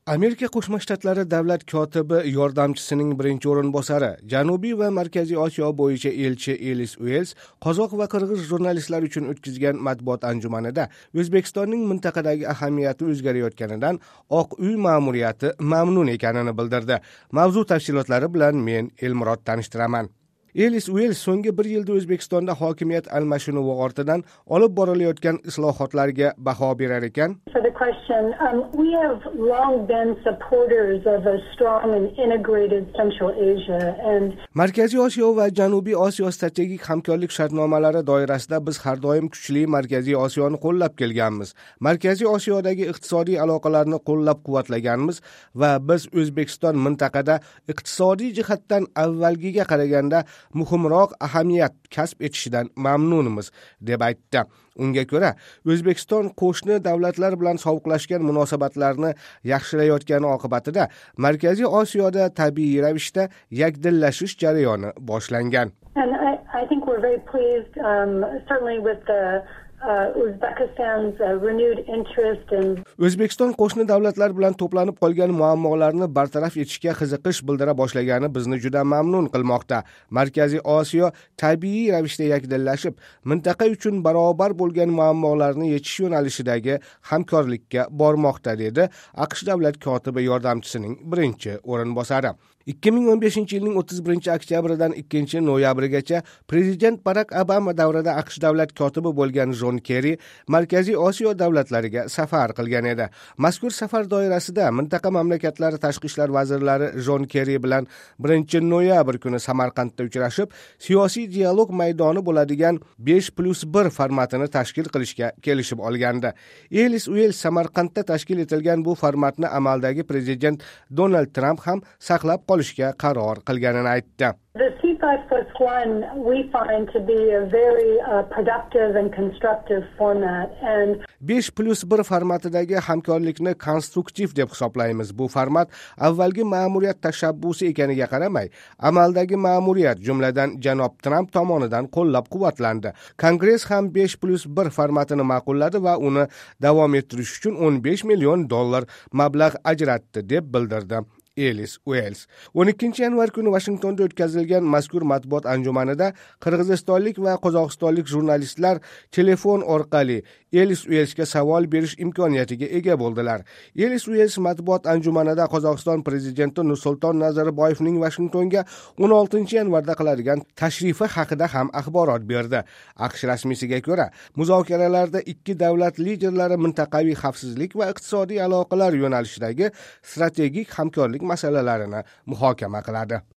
Amerika Qo'shma Shtatlari davlat kotibi yordamchisining birinchi o'rinbosari, Janubiy va Markaziy Osiyo bo'yicha elchi Ellis Uels qozoq va qirg'iz jurnalistlar uchun o'tkazgan matbuot anjumanida O'zbekistonning mintaqadagi ahamiyati o'zgarayotganidan Oq uy ma'muriyati mamnun ekanini bildirdi. Mavzu tafsilotlari bilan men Elmurod tanishtiraman. Ellis Uels so'nggi bir yilda O'zbekistonda hokimiyat almashinuvi ortidan olib borilayotgan islohotlarga baho berar ekan. For the question, we have long been supporters of a strong and integrated Central Asia and Markaziy Osiyo va Janubiy Osiyo strategik hamkorlik shartnomalari doirasida biz har doim kuchli Markaziy Osiyoni qo'llab kelganmiz. Markaziy Osiyodagi iqtisodiy aloqalarni qo'llab-quvvatlaganmiz va biz O'zbekiston mintaqada iqtisodiy jihatdan avvalgiga qaraganda muhimroq ahamiyat kasb etishidan mamnunmiz, deb aytdi. Unga ko'ra, O'zbekiston qo'shni davlatlar bilan sovuqlashgan munosabatlarni yaxshilayotgani oqibatida Markaziy Osiyoda tabiiy ravishda yakdillashish jarayoni boshlangan. And I think we're very pleased, certainly with the Uzbekistan's renewed interest in O'zbekiston qo'shni davlatlar bilan to'planib qolgan muammolarni bartaraf etishga qiziqish bildira boshlagani bizni juda mamnun qilmoqda. Markaziy Osiyo tabiiy ravishda yakdillashib, mintaqa uchun barobar bo'lgan muammolarni yechish yo'nalishidagi hamkorlikka bormoqda, dedi AQSh davlat kotibi yordamchisining birinchi o'rinbosari. 2015-yilning 31 oktyabridan 2 noyabrigacha prezident Barak Obama davrida AQSh davlat kotibi bo'lgan Jon Kerri Markaziy Osiyo davlatlariga safar qilgan edi. Mazkur safar doirasida mintaqa mamlakatlari tashqi ishlar vazirlari Jon Kerri bilan 1 noyabr kuni Samarqandda uchrashib, siyosiy dialog maydoni bo'ladigan 5+1 formatini tashkil qilishga kelishib olgandi. Ellis Uels Samarqandda tashkil etilgan bu formatni amaldagi prezident Donald Trump ham saqlab qolishga qaror qilganini aytdi. the C5+1 we find to be a very productive and constructive format and 5+1 formatidagi hamkorlikni konstruktiv deb hisoblaymiz. Bu format avvalgi ma'muriyat tashabbusi ekaniga qaramay, amaldagi ma'muriyat, jumladan janob Trump tomonidan qo'llab-quvvatlandi. Kongress ham 5+1 formatini ma'qulladi va uni davom ettirish uchun $15 million mablag' ajratdi, deb bildirdi Ellis Uels. 12 yanvar kuni Washingtonda o'tkazilgan mazkur matbuot anjumanida qirg'izistonlik va qozog'istonlik jurnalistlar telefon orqali Ellis Uelsga savol berish imkoniyatiga ega bo'ldilar. Ellis Uels matbuot anjumanida Qozog'iston prezidenti Nursulton Nazarboyevning Washingtonga 16 yanvarda qiladigan tashrifi haqida ham axborot berdi. AQSh rasmiysiga ko'ra, muzokaralarda ikki davlat liderlari mintaqaviy xavfsizlik va iqtisodiy aloqalar yo'nalishidagi strategik hamkorlik masalalarini muhokama qiladi.